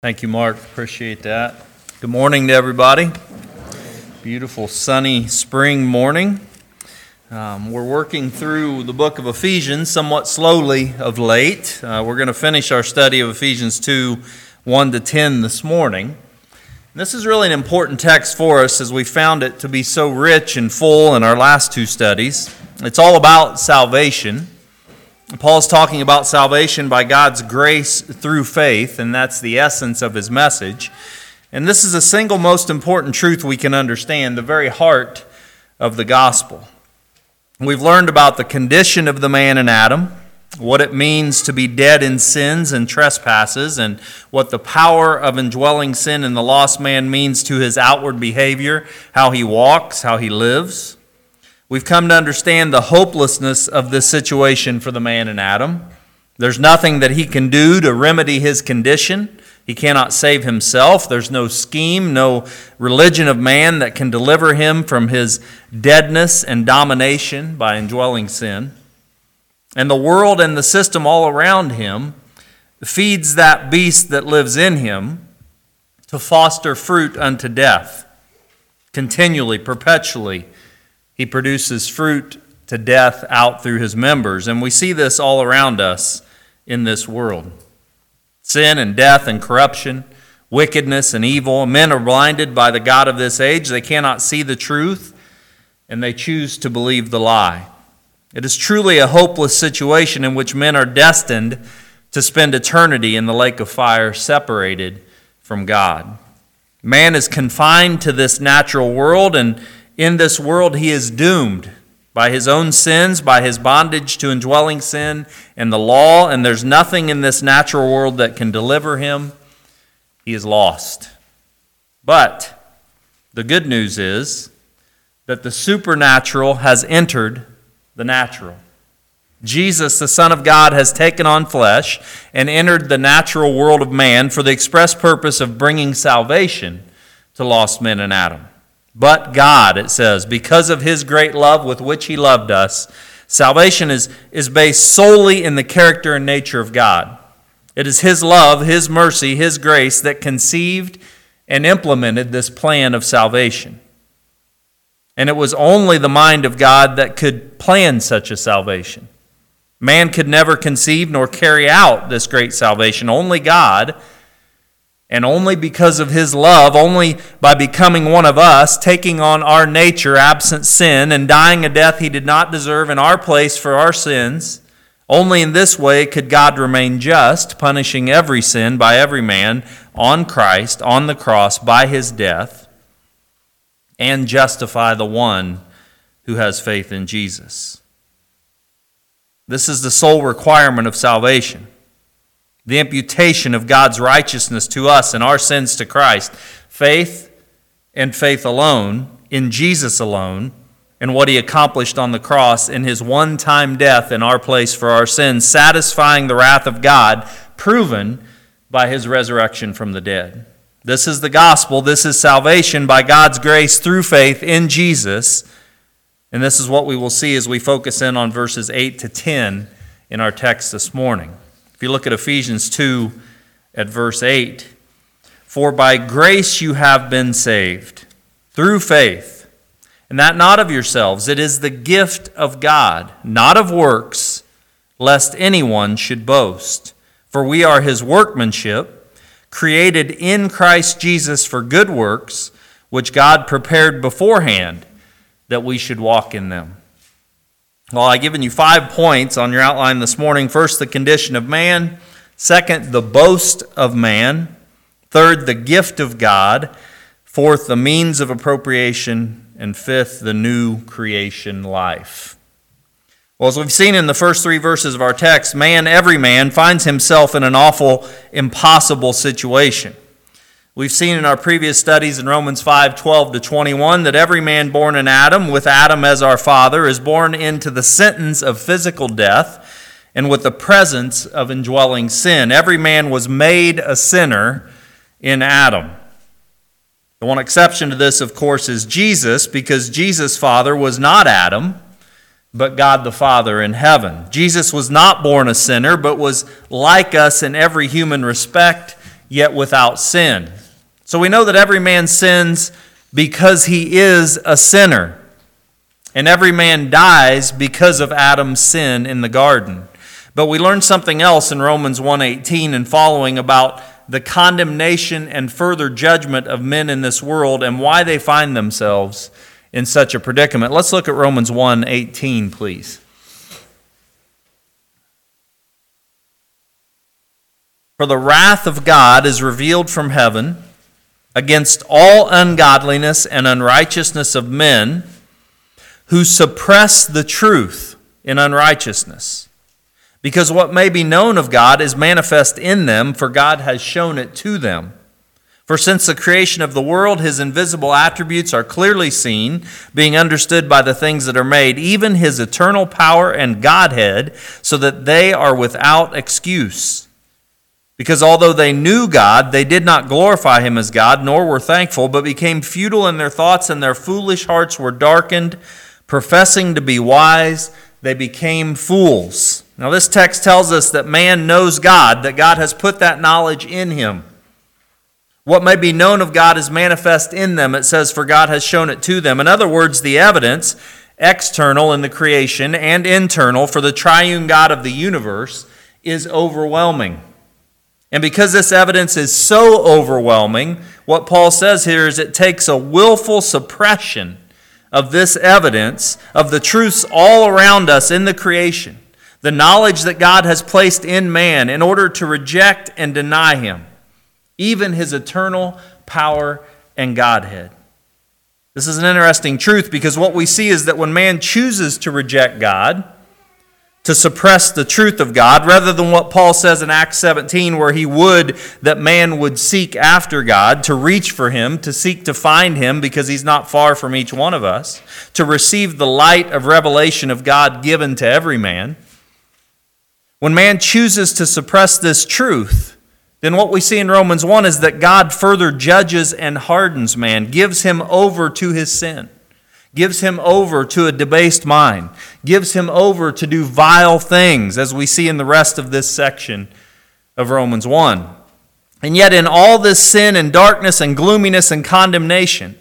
Thank you, Mark. Appreciate that. Good morning to everybody. Beautiful sunny spring morning. We're working through the book of Ephesians somewhat slowly of late. We're going to finish our study of Ephesians 2, 1 to 10 this morning. This is really an important text for us as we found it to be so rich and full in our last two studies. It's all about salvation. Paul's talking about salvation by God's grace through faith, and that's the essence of his message. And this is the single most important truth we can understand, the very heart of the gospel. We've learned about the condition of the man in Adam, what it means to be dead in sins and trespasses, and what the power of indwelling sin in the lost man means to his outward behavior, how he walks, how he lives. We've come to understand the hopelessness of this situation for the man in Adam. There's nothing that he can do to remedy his condition. He cannot save himself. There's no scheme, no religion of man that can deliver him from his deadness and domination by indwelling sin. And the world and the system all around him feeds that beast that lives in him to foster fruit unto death. Continually, perpetually, he produces fruit to death out through his members. And we see this all around us in this world. Sin and death and corruption, wickedness and evil. Men are blinded by the god of this age. They cannot see the truth, and they choose to believe the lie. It is truly a hopeless situation in which men are destined to spend eternity in the lake of fire, separated from God. Man is confined to this natural world, and in this world he is doomed by his own sins, by his bondage to indwelling sin and the law, and there's nothing in this natural world that can deliver him. He is lost. But the good news is that the supernatural has entered the natural. Jesus, the Son of God, has taken on flesh and entered the natural world of man for the express purpose of bringing salvation to lost men in Adam. But God, it says, because of his great love with which he loved us, salvation is based solely in the character and nature of God. It is his love, his mercy, his grace that conceived and implemented this plan of salvation. And it was only the mind of God that could plan such a salvation. Man could never conceive nor carry out this great salvation. Only God. And only because of his love, only by becoming one of us, taking on our nature, absent sin, and dying a death he did not deserve in our place for our sins, only in this way could God remain just, punishing every sin by every man on Christ, on the cross, by his death, and justify the one who has faith in Jesus. This is the sole requirement of salvation. The imputation of God's righteousness to us and our sins to Christ. Faith and faith alone, in Jesus alone, and what he accomplished on the cross in his one-time death in our place for our sins, satisfying the wrath of God, proven by his resurrection from the dead. This is the gospel. This is salvation by God's grace through faith in Jesus. And this is what we will see as we focus in on verses 8 to 10 in our text this morning. If you look at Ephesians 2 at verse 8, for by grace you have been saved, through faith, and that not of yourselves. It is the gift of God, not of works, lest anyone should boast. For we are his workmanship, created in Christ Jesus for good works, which God prepared beforehand that we should walk in them. Well, I've given you 5 points on your outline this morning. First, the condition of man. Second, the boast of man. Third, the gift of God. Fourth, the means of appropriation. And fifth, the new creation life. Well, as we've seen in the first 3 verses of our text, every man finds himself in an awful, impossible situation. We've seen in our previous studies in Romans 5:12 to 21 that every man born in Adam, with Adam as our father, is born into the sentence of physical death and with the presence of indwelling sin. Every man was made a sinner in Adam. The one exception to this, of course, is Jesus, because Jesus' father was not Adam, but God the Father in heaven. Jesus was not born a sinner, but was like us in every human respect, yet without sin. So we know that every man sins because he is a sinner. And every man dies because of Adam's sin in the garden. But we learn something else in Romans 1:18 and following about the condemnation and further judgment of men in this world and why they find themselves in such a predicament. Let's look at Romans 1:18, please. For the wrath of God is revealed from heaven against all ungodliness and unrighteousness of men who suppress the truth in unrighteousness. Because what may be known of God is manifest in them, for God has shown it to them. For since the creation of the world, his invisible attributes are clearly seen, being understood by the things that are made, even his eternal power and Godhead, so that they are without excuse. Because although they knew God, they did not glorify him as God, nor were thankful, but became futile in their thoughts, and their foolish hearts were darkened. Professing to be wise, they became fools. Now this text tells us that man knows God, that God has put that knowledge in him. What may be known of God is manifest in them. It says, for God has shown it to them. In other words, the evidence, external in the creation and internal for the triune God of the universe, is overwhelming. And because this evidence is so overwhelming, what Paul says here is it takes a willful suppression of this evidence, of the truths all around us in the creation, the knowledge that God has placed in man in order to reject and deny him, even his eternal power and Godhead. This is an interesting truth because what we see is that when man chooses to reject God, to suppress the truth of God, rather than what Paul says in Acts 17, where he would that man would seek after God, to reach for him, to seek to find him because he's not far from each one of us, to receive the light of revelation of God given to every man. When man chooses to suppress this truth, then what we see in Romans 1 is that God further judges and hardens man, gives him over to his sin, gives him over to a debased mind, gives him over to do vile things, as we see in the rest of this section of Romans 1. And yet in all this sin and darkness and gloominess and condemnation,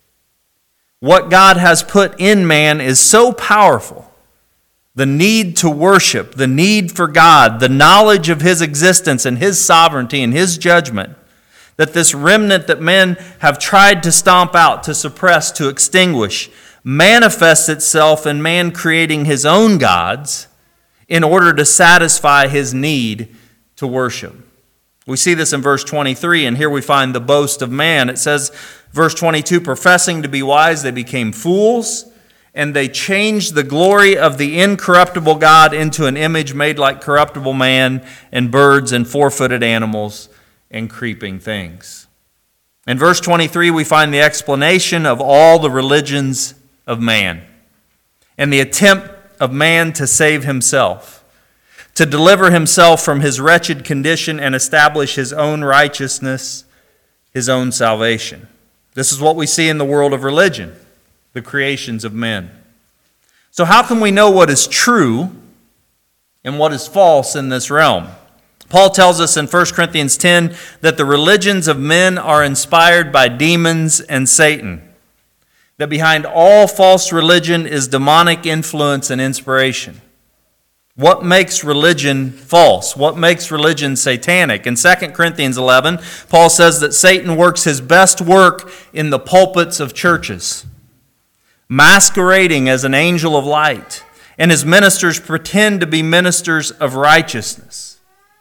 what God has put in man is so powerful. The need to worship, the need for God, the knowledge of his existence and his sovereignty and his judgment, that this remnant that men have tried to stomp out, to suppress, to extinguish, manifests itself in man creating his own gods in order to satisfy his need to worship. We see this in verse 23, and here we find the boast of man. It says, verse 22, professing to be wise, they became fools, and they changed the glory of the incorruptible God into an image made like corruptible man and birds and four-footed animals and creeping things. In verse 23, we find the explanation of all the religions of man and the attempt of man to save himself, to deliver himself from his wretched condition and establish his own righteousness, his own salvation. This is what we see in the world of religion, the creations of men. So how can we know what is true and what is false in this realm? Paul tells us in 1 Corinthians 10 that the religions of men are inspired by demons and Satan, that behind all false religion is demonic influence and inspiration. What makes religion false? What makes religion satanic? In 2 Corinthians 11, Paul says that Satan works his best work in the pulpits of churches, masquerading as an angel of light, and his ministers pretend to be ministers of righteousness.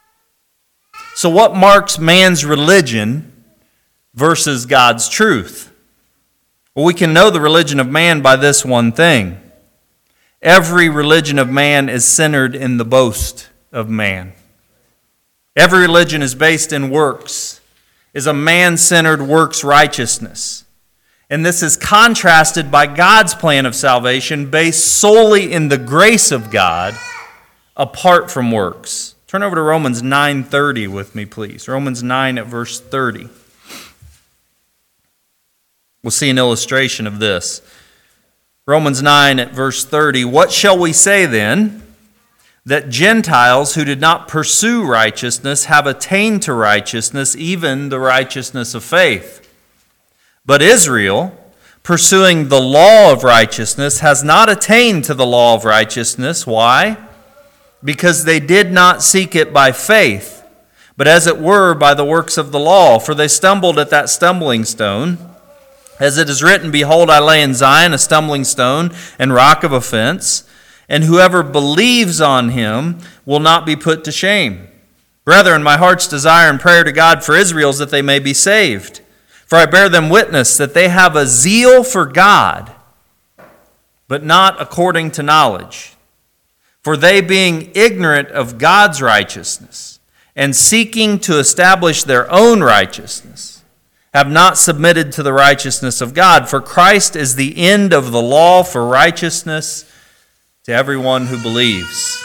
So what marks man's religion versus God's truth? Well, we can know the religion of man by this one thing. Every religion of man is centered in the boast of man. Every religion is based in works, is a man-centered works righteousness. And this is contrasted by God's plan of salvation based solely in the grace of God apart from works. Turn over to Romans 9:30 with me, please. Romans 9 at verse 30. We'll see an illustration of this. Romans 9 at verse 30. What shall we say then? that Gentiles who did not pursue righteousness have attained to righteousness, even the righteousness of faith. But Israel, pursuing the law of righteousness, has not attained to the law of righteousness. Why? Because they did not seek it by faith, but as it were by the works of the law. For they stumbled at that stumbling stone. As it is written, Behold, I lay in Zion a stumbling stone and rock of offense, and whoever believes on him will not be put to shame. Brethren, my heart's desire and prayer to God for Israel is that they may be saved. For I bear them witness that they have a zeal for God, but not according to knowledge. For they, being ignorant of God's righteousness, and seeking to establish their own righteousness, have not submitted to the righteousness of God. For Christ is the end of the law for righteousness to everyone who believes.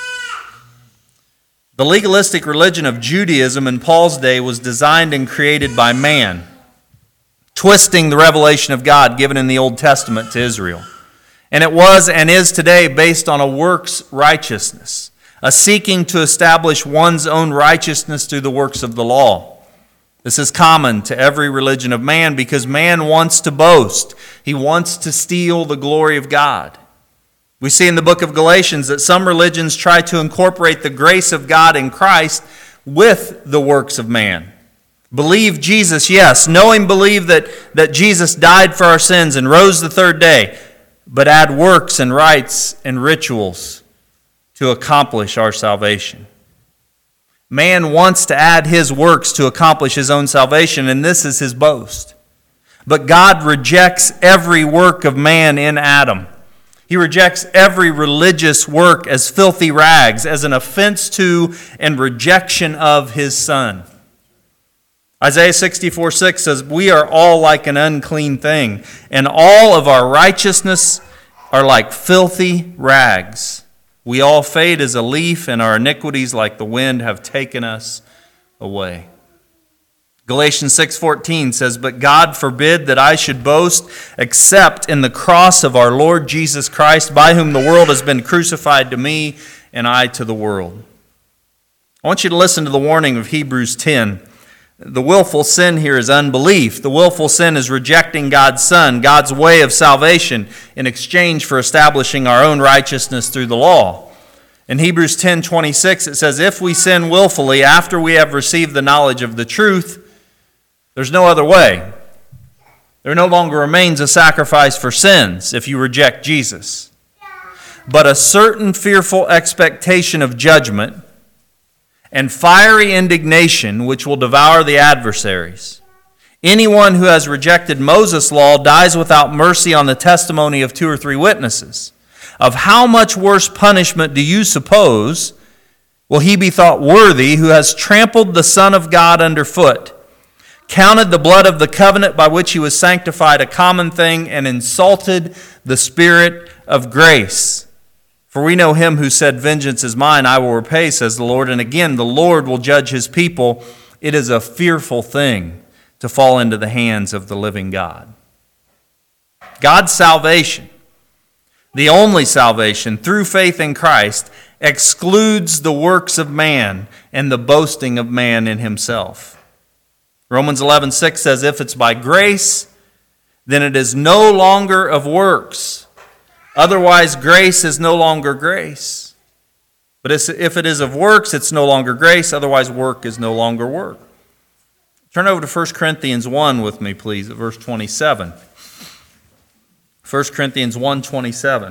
The legalistic religion of Judaism in Paul's day was designed and created by man, twisting the revelation of God given in the Old Testament to Israel. And it was and is today based on a works righteousness, a seeking to establish one's own righteousness through the works of the law. This is common to every religion of man because man wants to boast. He wants to steal the glory of God. We see in the book of Galatians that some religions try to incorporate the grace of God in Christ with the works of man. Believe Jesus, yes. Believe that Jesus died for our sins and rose the third day, but add works and rites and rituals to accomplish our salvation. Man wants to add his works to accomplish his own salvation, and this is his boast. But God rejects every work of man in Adam. He rejects every religious work as filthy rags, as an offense to and rejection of his Son. Isaiah 64:6 says, We are all like an unclean thing, and all of our righteousness are like filthy rags. We all fade as a leaf, and our iniquities like the wind have taken us away. Galatians 6:14 says, But God forbid that I should boast except in the cross of our Lord Jesus Christ, by whom the world has been crucified to me, and I to the world. I want you to listen to the warning of Hebrews 10. The willful sin here is unbelief. The willful sin is rejecting God's Son, God's way of salvation, in exchange for establishing our own righteousness through the law. In Hebrews 10:26 it says, If we sin willfully after we have received the knowledge of the truth, there's no other way. There no longer remains a sacrifice for sins if you reject Jesus, but a certain fearful expectation of judgment and fiery indignation which will devour the adversaries. Anyone who has rejected Moses' law dies without mercy on the testimony of 2 or 3 witnesses. Of how much worse punishment do you suppose will he be thought worthy who has trampled the Son of God underfoot, counted the blood of the covenant by which he was sanctified a common thing, and insulted the Spirit of grace? For we know him who said, Vengeance is mine, I will repay, says the Lord. And again, the Lord will judge his people. It is a fearful thing to fall into the hands of the living God. God's salvation, the only salvation through faith in Christ, excludes the works of man and the boasting of man in himself. Romans 11:6 says, If it's by grace, then it is no longer of works. Otherwise, grace is no longer grace. But if it is of works, it's no longer grace. Otherwise, work is no longer work. Turn over to 1 Corinthians 1 with me, please, at verse 27. 1 Corinthians 1:27.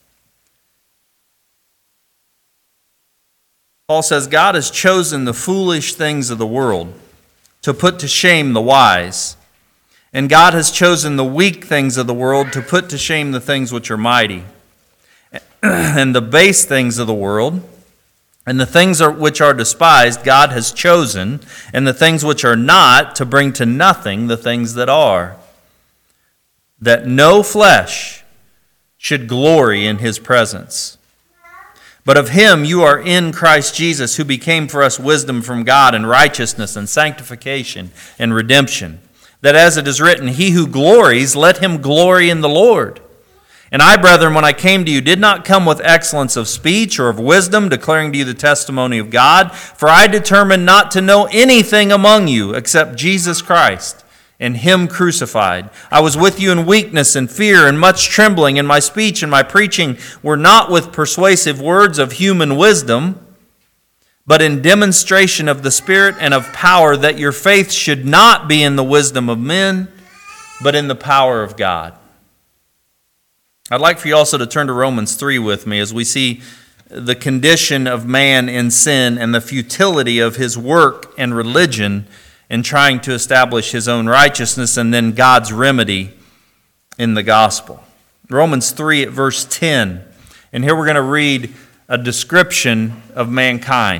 Paul says, God has chosen the foolish things of the world to put to shame the wise. And God has chosen the weak things of the world to put to shame the things which are mighty. And the base things of the world, and the things which are despised, God has chosen, and the things which are not, to bring to nothing the things that are, that no flesh should glory in his presence. But of him you are in Christ Jesus, who became for us wisdom from God, and righteousness, and sanctification, and redemption. That as it is written, He who glories, let him glory in the Lord. And I, brethren, when I came to you, did not come with excellence of speech or of wisdom, declaring to you the testimony of God. For I determined not to know anything among you except Jesus Christ and Him crucified. I was with you in weakness and fear and much trembling, and my speech and my preaching were not with persuasive words of human wisdom, but in demonstration of the Spirit and of power, that your faith should not be in the wisdom of men, but in the power of God. I'd like for you also to turn to Romans 3 with me as we see the condition of man in sin and the futility of his work and religion in trying to establish his own righteousness, and then God's remedy in the gospel. Romans 3 at verse 10. And here we're going to read a description of mankind.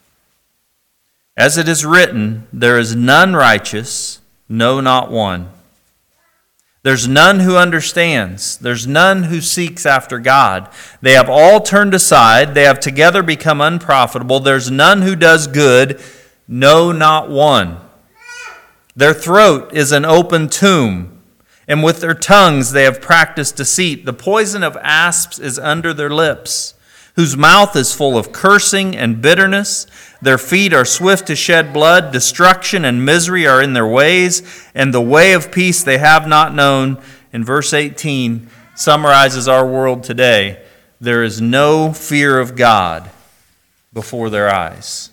As it is written, there is none righteous, no, not one. There's none who understands. There's none who seeks after God. They have all turned aside. They have together become unprofitable. There's none who does good, no, not one. Their throat is an open tomb, and with their tongues they have practiced deceit. The poison of asps is under their lips, whose mouth is full of cursing and bitterness. Their feet are swift to shed blood. Destruction and misery are in their ways, and the way of peace they have not known. And verse 18 summarizes our world today. There is no fear of God before their eyes.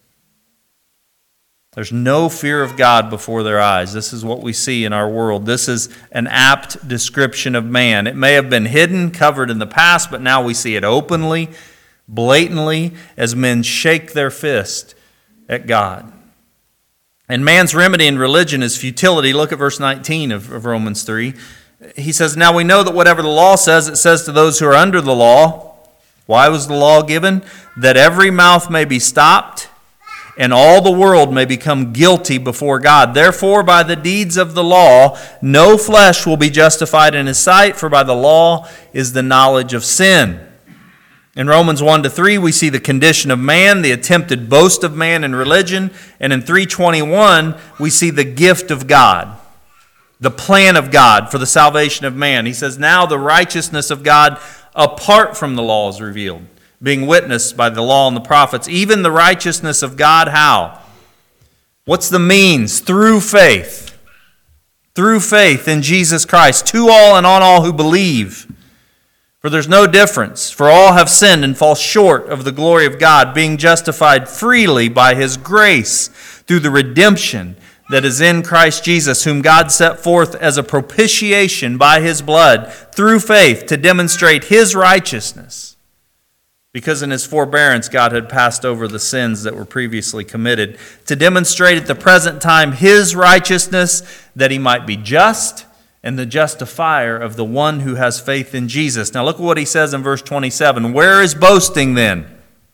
There's no fear of God before their eyes. This is what we see in our world. This is an apt description of man. It may have been hidden, covered in the past, but now we see it openly, blatantly, as men shake their fist at God. And man's remedy in religion is futility. Look at verse 19 of Romans 3. He says, now we know that whatever the law says, it says to those who are under the law. Why was the law given? That every mouth may be stopped, and all the world may become guilty before God. Therefore, by the deeds of the law, no flesh will be justified in His sight, for by the law is the knowledge of sin. In Romans 1-3, we see the condition of man, the attempted boast of man in religion. And in 3:21, we see the gift of God, the plan of God for the salvation of man. He says, now the righteousness of God apart from the law is revealed, being witnessed by the law and the prophets, even the righteousness of God. How? What's the means? Through faith. Through faith in Jesus Christ, to all and on all who believe. For there's no difference, for all have sinned and fall short of the glory of God, being justified freely by His grace through the redemption that is in Christ Jesus, whom God set forth as a propitiation by His blood, through faith, to demonstrate His righteousness. Because in His forbearance God had passed over the sins that were previously committed, to demonstrate at the present time His righteousness, that He might be just and the justifier of the one who has faith in Jesus. Now look at what He says in verse 27. Where is boasting then?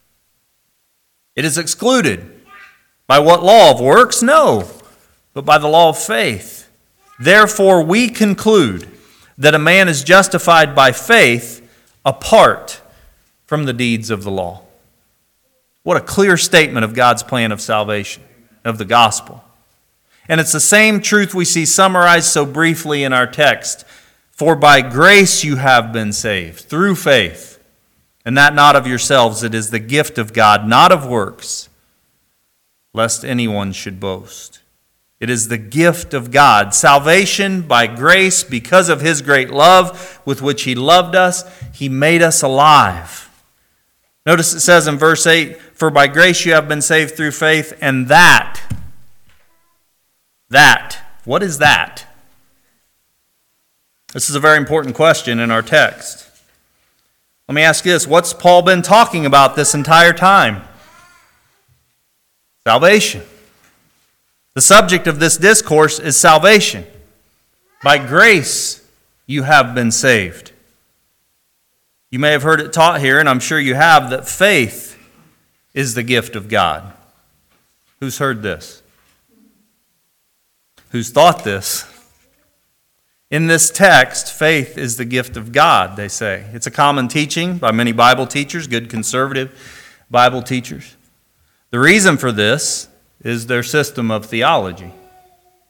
It is excluded. By what law? Of works? No, but by the law of faith. Therefore we conclude that a man is justified by faith apart from the deeds of the law. What a clear statement of God's plan of salvation, of the gospel. And it's the same truth we see summarized so briefly in our text. For by grace you have been saved, through faith, and that not of yourselves, it is the gift of God, not of works, lest anyone should boast. It is the gift of God. Salvation by grace, because of His great love with which He loved us, He made us alive. Notice it says in verse 8, for by grace you have been saved through faith, and that, what is that? This is a very important question in our text. Let me ask you this, what's Paul been talking about this entire time? Salvation. The subject of this discourse is salvation. By grace you have been saved. You may have heard it taught here, and I'm sure you have, that faith is the gift of God. Who's heard this? Who's thought this? In this text, faith is the gift of God, they say. It's a common teaching by many Bible teachers, good conservative Bible teachers. The reason for this is their system of theology.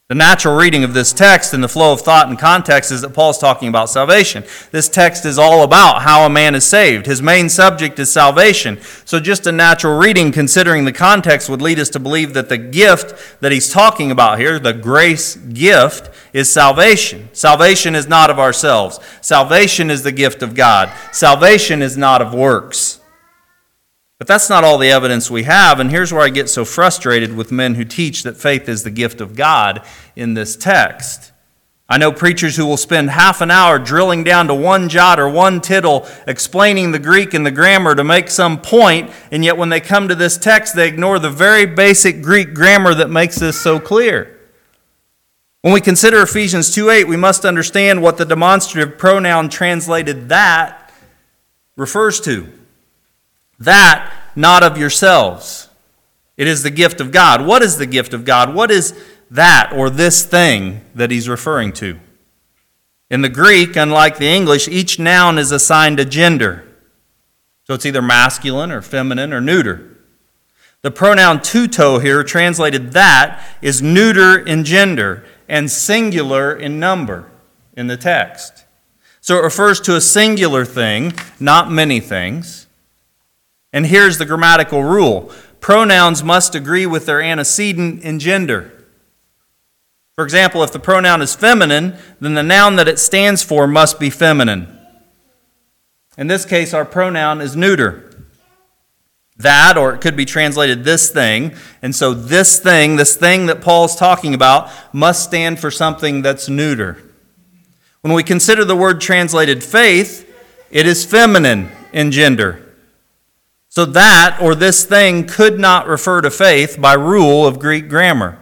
The natural reading of this text and the flow of thought and context is that Paul's talking about salvation. This text is all about how a man is saved. His main subject is salvation. So just a natural reading, considering the context, would lead us to believe that the gift that he's talking about here, the grace gift, is salvation. Salvation is not of ourselves. Salvation is the gift of God. Salvation is not of works. But that's not all the evidence we have, and here's where I get so frustrated with men who teach that faith is the gift of God in this text. I know preachers who will spend half an hour drilling down to one jot or one tittle, explaining the Greek and the grammar to make some point, and yet when they come to this text, they ignore the very basic Greek grammar that makes this so clear. When we consider Ephesians 2:8, we must understand what the demonstrative pronoun translated "that" refers to. That, not of yourselves. It is the gift of God. What is the gift of God? What is that or this thing that he's referring to? In the Greek, unlike the English, each noun is assigned a gender. So it's either masculine or feminine or neuter. The pronoun tuto here, translated "that," is neuter in gender and singular in number in the text. So it refers to a singular thing, not many things. And here's the grammatical rule. Pronouns must agree with their antecedent in gender. For example, if the pronoun is feminine, then the noun that it stands for must be feminine. In this case, our pronoun is neuter. That, or it could be translated "this thing," and so this thing that Paul's talking about, must stand for something that's neuter. When we consider the word translated "faith," it is feminine in gender. So that, or this thing, could not refer to faith by rule of Greek grammar.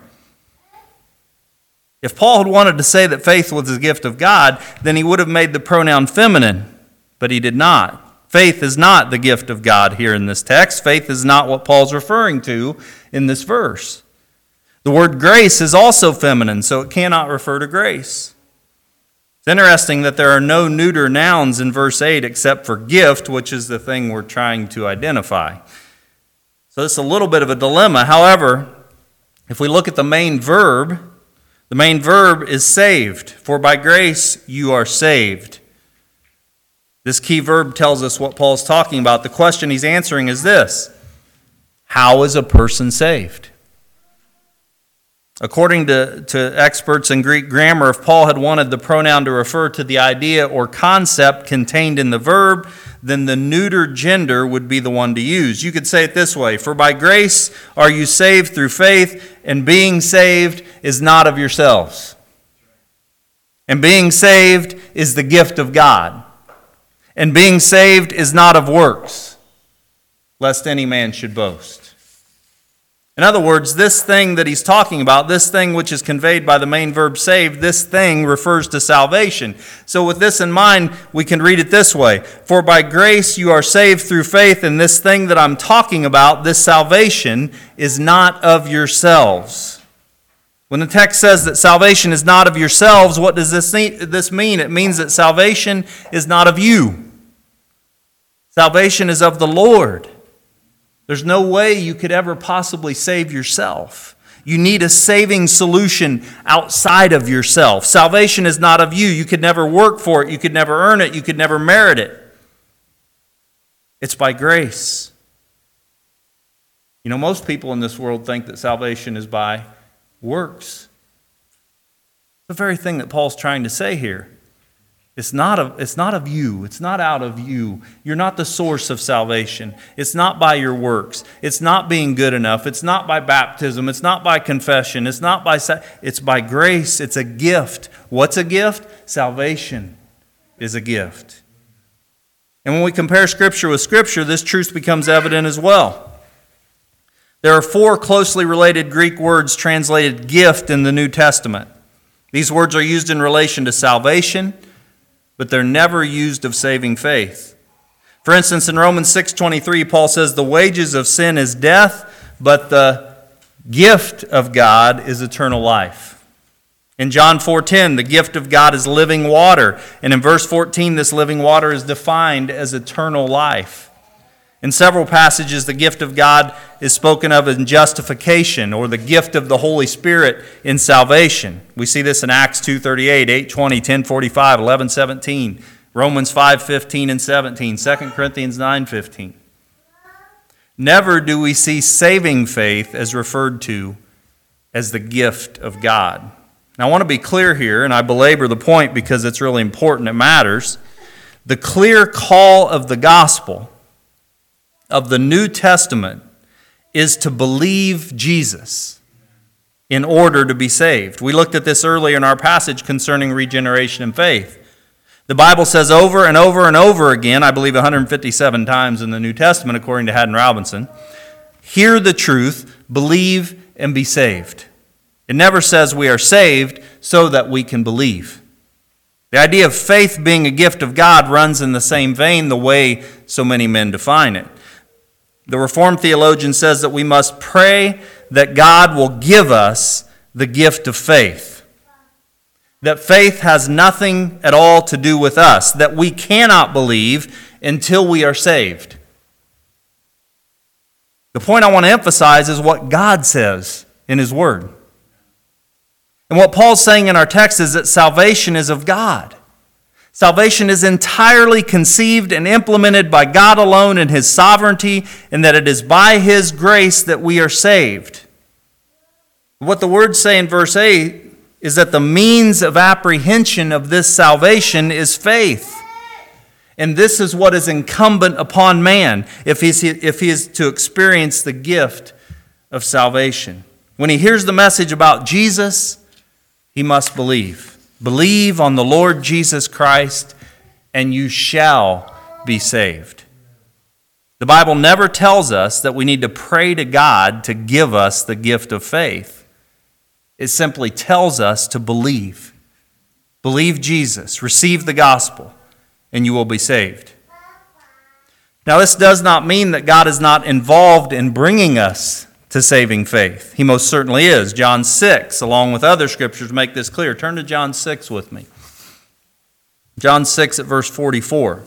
If Paul had wanted to say that faith was the gift of God, then he would have made the pronoun feminine, but he did not. Faith is not the gift of God here in this text. Faith is not what Paul's referring to in this verse. The word grace is also feminine, so it cannot refer to grace. It's interesting that there are no neuter nouns in verse 8 except for gift, which is the thing we're trying to identify. So it's a little bit of a dilemma. However, if we look at the main verb is saved. For by grace you are saved. This key verb tells us what Paul's talking about. The question he's answering is this: how is a person saved? According to experts in Greek grammar, if Paul had wanted the pronoun to refer to the idea or concept contained in the verb, then the neuter gender would be the one to use. You could say it this way: for by grace are you saved through faith, and being saved is not of yourselves. And being saved is the gift of God. And being saved is not of works, lest any man should boast. In other words, this thing that he's talking about, this thing which is conveyed by the main verb saved, this thing refers to salvation. So with this in mind, we can read it this way: for by grace you are saved through faith, and this thing that I'm talking about, this salvation, is not of yourselves. When the text says that salvation is not of yourselves, what does this mean? It means that salvation is not of you. Salvation is of the Lord. There's no way you could ever possibly save yourself. You need a saving solution outside of yourself. Salvation is not of you. You could never work for it. You could never earn it. You could never merit it. It's by grace. You know, most people in this world think that salvation is by works. The very thing that Paul's trying to say here. It's not of you. It's not out of you. You're not the source of salvation. It's not by your works. It's not being good enough. It's not by baptism. It's not by confession. It's by grace. It's a gift. What's a gift? Salvation is a gift. And when we compare Scripture with Scripture, this truth becomes evident as well. There are 4 closely related Greek words translated gift in the New Testament. These words are used in relation to salvation, but they're never used of saving faith. For instance, in Romans 6:23, Paul says, the wages of sin is death, but the gift of God is eternal life. In John 4:10, the gift of God is living water. And in verse 14, this living water is defined as eternal life. In several passages, the gift of God is spoken of in justification, or the gift of the Holy Spirit in salvation. We see this in Acts 2:38, 8:20, 10:45, 11:17, Romans 5:15 and 17, 2 Corinthians 9:15. Never do we see saving faith as referred to as the gift of God. Now, I want to be clear here, and I belabor the point because it's really important, it matters. The clear call of the gospel of the New Testament is to believe Jesus in order to be saved. We looked at this earlier in our passage concerning regeneration and faith. The Bible says over and over and over again, I believe 157 times in the New Testament, according to Haddon Robinson, hear the truth, believe, and be saved. It never says we are saved so that we can believe. The idea of faith being a gift of God runs in the same vein the way so many men define it. The Reformed theologian says that we must pray that God will give us the gift of faith. That faith has nothing at all to do with us, that we cannot believe until we are saved. The point I want to emphasize is what God says in His Word. And what Paul's saying in our text is that salvation is of God. Salvation is entirely conceived and implemented by God alone in His sovereignty, and that it is by His grace that we are saved. What the words say in verse 8 is that the means of apprehension of this salvation is faith. And this is what is incumbent upon man if he is to experience the gift of salvation. When he hears the message about Jesus, he must believe. Believe on the Lord Jesus Christ, and you shall be saved. The Bible never tells us that we need to pray to God to give us the gift of faith. It simply tells us to believe. Believe Jesus, receive the gospel, and you will be saved. Now, this does not mean that God is not involved in bringing us to saving faith. He most certainly is. John 6, along with other scriptures, make this clear. Turn to John 6 with me. John 6 at verse 44.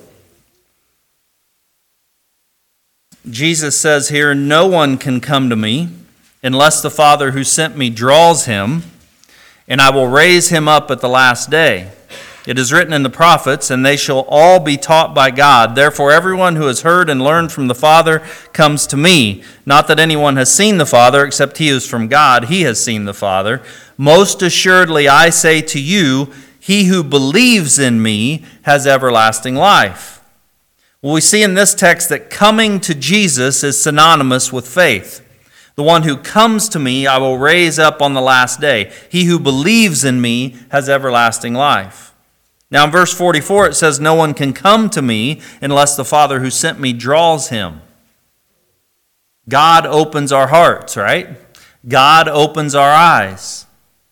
Jesus says here, "No one can come to me unless the Father who sent me draws him, and I will raise him up at the last day. It is written in the prophets, and they shall all be taught by God. Therefore everyone who has heard and learned from the Father comes to me. Not that anyone has seen the Father, except he who is from God. He has seen the Father. Most assuredly I say to you, he who believes in me has everlasting life." Well, we see in this text that coming to Jesus is synonymous with faith. The one who comes to me I will raise up on the last day. He who believes in me has everlasting life. Now in verse 44 it says, "No one can come to me unless the Father who sent me draws him." God opens our hearts, right? God opens our eyes.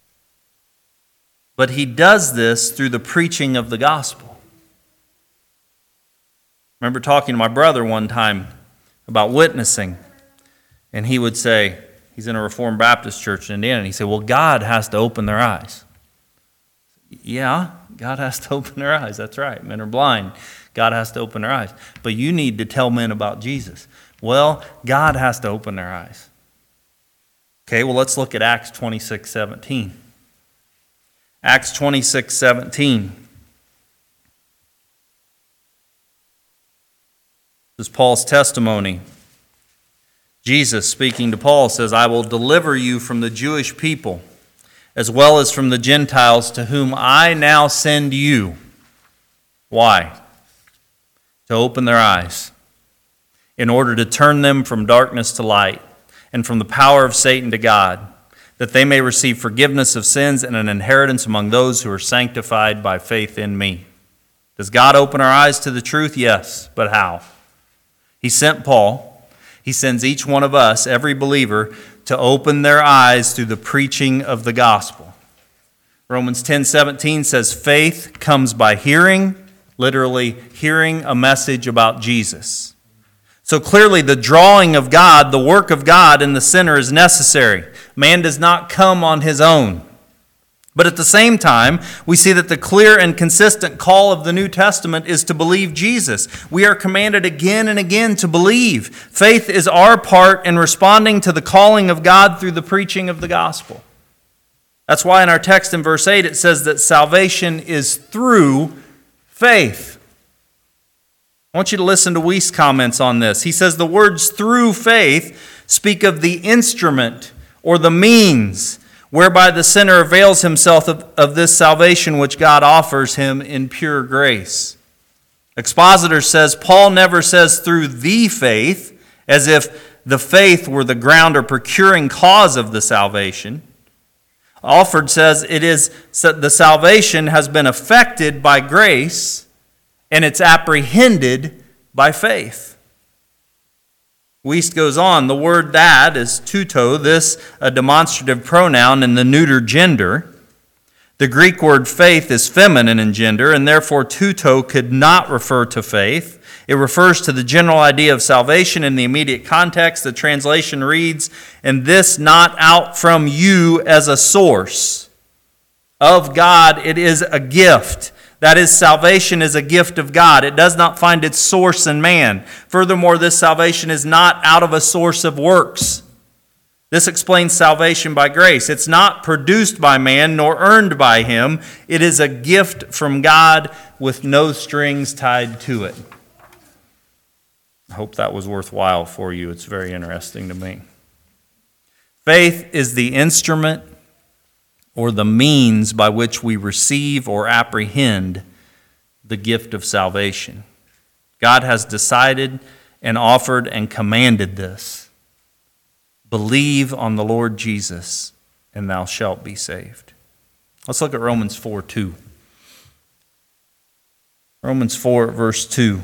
But He does this through the preaching of the gospel. I remember talking to my brother one time about witnessing, and he would say, he's in a Reformed Baptist church in Indiana, and he said, "Well, God has to open their eyes." Yeah, God has to open their eyes. That's right. Men are blind. God has to open their eyes. But you need to tell men about Jesus. Well, God has to open their eyes. Okay, well, let's look at Acts 26:17. Acts 26:17. This is Paul's testimony. Jesus, speaking to Paul, says, "I will deliver you from the Jewish people, as well as from the Gentiles to whom I now send you." Why? To open their eyes, in order to turn them from darkness to light, and from the power of Satan to God, that they may receive forgiveness of sins and an inheritance among those who are sanctified by faith in me. Does God open our eyes to the truth? Yes, but how? He sent Paul. He sends each one of us, every believer, to open their eyes through the preaching of the gospel. Romans 10:17 says, "Faith comes by hearing," literally hearing a message about Jesus. So clearly the drawing of God, the work of God in the sinner is necessary. Man does not come on his own. But at the same time, we see that the clear and consistent call of the New Testament is to believe Jesus. We are commanded again and again to believe. Faith is our part in responding to the calling of God through the preaching of the gospel. That's why in our text in verse 8 it says that salvation is through faith. I want you to listen to Weiss' comments on this. He says the words through faith speak of the instrument or the means whereby the sinner avails himself of this salvation which God offers him in pure grace. Expositor says Paul never says through the faith, as if the faith were the ground or procuring cause of the salvation. Alford says it is the salvation has been effected by grace and it's apprehended by faith. Weiss goes on, the word that is tuto, this a demonstrative pronoun in the neuter gender. The Greek word faith is feminine in gender, and therefore tuto could not refer to faith. It refers to the general idea of salvation in the immediate context. The translation reads, and this not out from you as a source. Of God, it is a gift. That is, salvation is a gift of God. It does not find its source in man. Furthermore, this salvation is not out of a source of works. This explains salvation by grace. It's not produced by man nor earned by him. It is a gift from God with no strings tied to it. I hope that was worthwhile for you. It's very interesting to me. Faith is the instrument or the means by which we receive or apprehend the gift of salvation. God has decided and offered and commanded this. Believe on the Lord Jesus, and thou shalt be saved. Let's look at Romans 4:2. Romans 4, verse 2.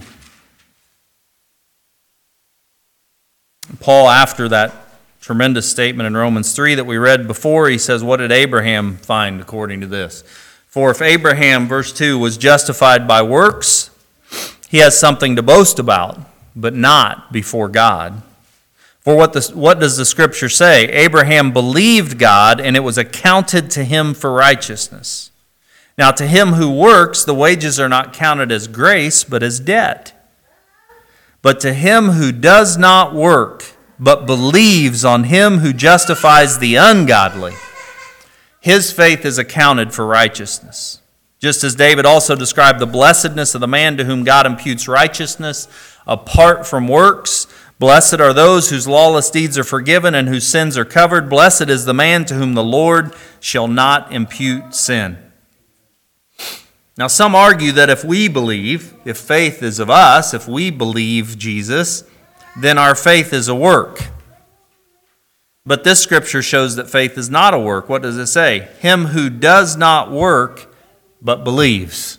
Paul, after that tremendous statement in Romans 3 that we read before, he says, what did Abraham find according to this? For if Abraham, verse 2, was justified by works, he has something to boast about, but not before God. For what does the Scripture say? Abraham believed God, and it was accounted to him for righteousness. Now to him who works, the wages are not counted as grace, but as debt. But to him who does not work, but believes on him who justifies the ungodly, his faith is accounted for righteousness. Just as David also described the blessedness of the man to whom God imputes righteousness apart from works. Blessed are those whose lawless deeds are forgiven and whose sins are covered. Blessed is the man to whom the Lord shall not impute sin. Now some argue that if we believe, if faith is of us, if we believe Jesus, then our faith is a work. But this scripture shows that faith is not a work. What does it say? Him who does not work, but believes.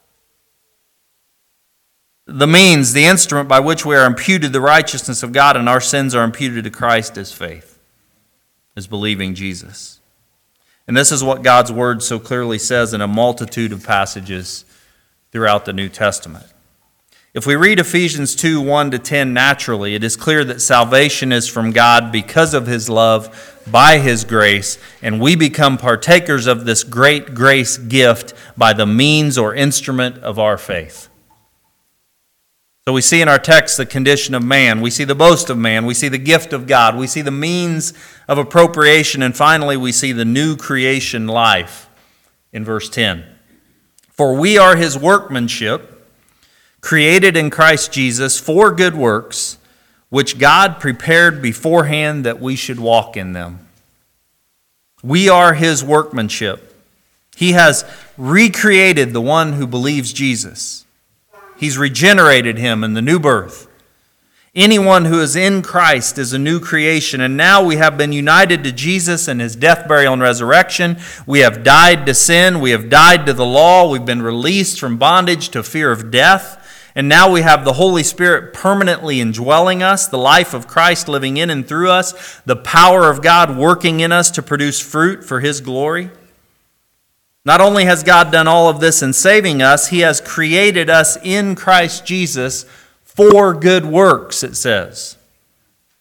The means, the instrument by which we are imputed the righteousness of God and our sins are imputed to Christ is faith, is believing Jesus. And this is what God's word so clearly says in a multitude of passages throughout the New Testament. If we read Ephesians 2, 1-10 naturally, it is clear that salvation is from God because of his love, by his grace, and we become partakers of this great grace gift by the means or instrument of our faith. So we see in our text the condition of man, we see the boast of man, we see the gift of God, we see the means of appropriation, and finally we see the new creation life in verse 10. For we are his workmanship, created in Christ Jesus for good works, which God prepared beforehand that we should walk in them. We are his workmanship. He has recreated the one who believes Jesus. He's regenerated him in the new birth. Anyone who is in Christ is a new creation, and now we have been united to Jesus in his death, burial, and resurrection. We have died to sin. We have died to the law. We've been released from bondage to fear of death. And now we have the Holy Spirit permanently indwelling us, the life of Christ living in and through us, the power of God working in us to produce fruit for his glory. Not only has God done all of this in saving us, he has created us in Christ Jesus for good works, it says.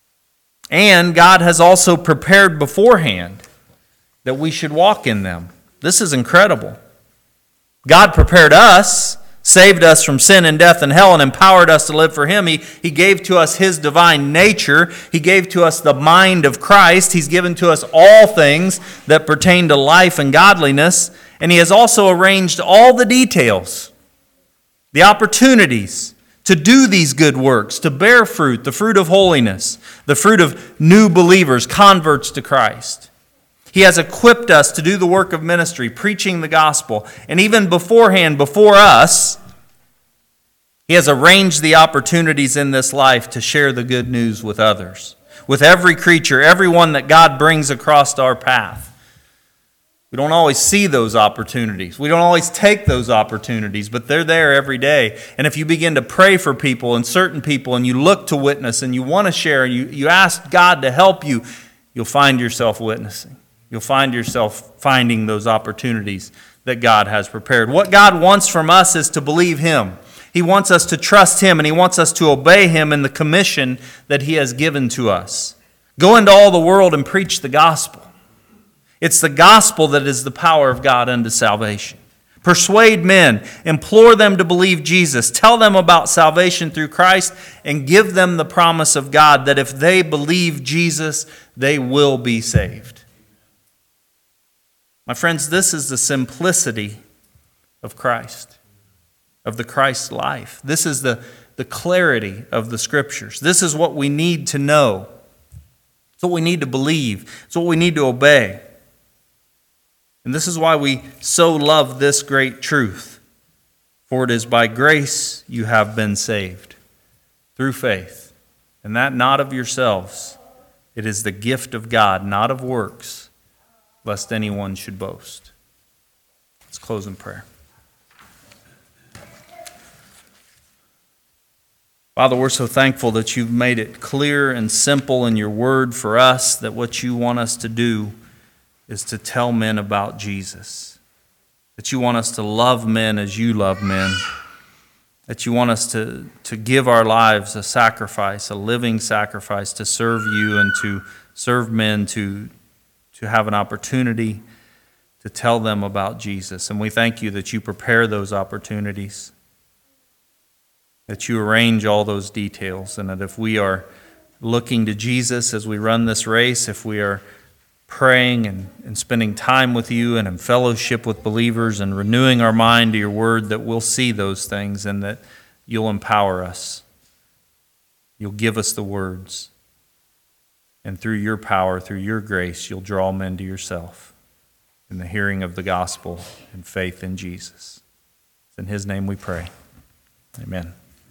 And God has also prepared beforehand that we should walk in them. This is incredible. God prepared us, saved us from sin and death and hell, and empowered us to live for Him. He gave to us His divine nature. He gave to us the mind of Christ. He's given to us all things that pertain to life and godliness. And He has also arranged all the details, the opportunities to do these good works, to bear fruit, the fruit of holiness, the fruit of new believers, converts to Christ. He has equipped us to do the work of ministry, preaching the gospel. And even beforehand, before us, He has arranged the opportunities in this life to share the good news with others, with every creature, everyone that God brings across our path. We don't always see those opportunities. We don't always take those opportunities, but they're there every day. And if you begin to pray for people and certain people, and you look to witness and you want to share, and you ask God to help you, you'll find yourself witnessing. You'll find yourself finding those opportunities that God has prepared. What God wants from us is to believe Him. He wants us to trust Him, and He wants us to obey Him in the commission that He has given to us. Go into all the world and preach the gospel. It's the gospel that is the power of God unto salvation. Persuade men, implore them to believe Jesus, tell them about salvation through Christ, and give them the promise of God that if they believe Jesus, they will be saved. My friends, this is the simplicity of Christ, of the Christ life. This is the clarity of the Scriptures. This is what we need to know. It's what we need to believe. It's what we need to obey. And this is why we so love this great truth. For it is by grace you have been saved, through faith, and that not of yourselves. It is the gift of God, not of works, lest anyone should boast. Let's close in prayer. Father, we're so thankful that you've made it clear and simple in your word for us that what you want us to do is to tell men about Jesus. That you want us to love men as you love men. That you want us to give our lives a sacrifice, a living sacrifice, to serve you and to serve men, to have an opportunity to tell them about Jesus. And we thank you that you prepare those opportunities, that you arrange all those details, and that if we are looking to Jesus as we run this race, if we are praying and spending time with you and in fellowship with believers and renewing our mind to your word, that we'll see those things and that you'll empower us. You'll give us the words. And through your power, through your grace, you'll draw men to yourself in the hearing of the gospel and faith in Jesus. It's in His name we pray. Amen.